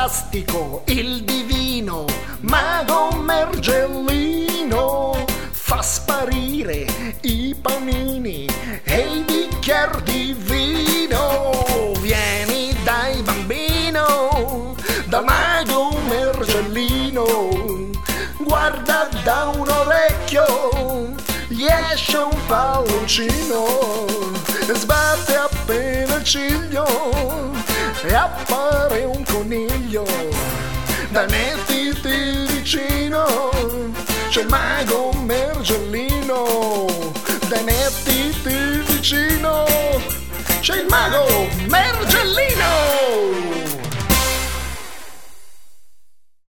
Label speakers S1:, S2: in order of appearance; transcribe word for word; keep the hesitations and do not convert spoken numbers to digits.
S1: fantastico, il divino mago Mergellino fa sparire i panini e i bicchieri di vino. Vieni dai bambino, da mago Mergellino, guarda da un orecchio, gli esce un palloncino, sbatte appena il ciglio e appare un coniglio. Dai, mettiti vicino, c'è il mago Mergellino. Dai, mettiti vicino, c'è il mago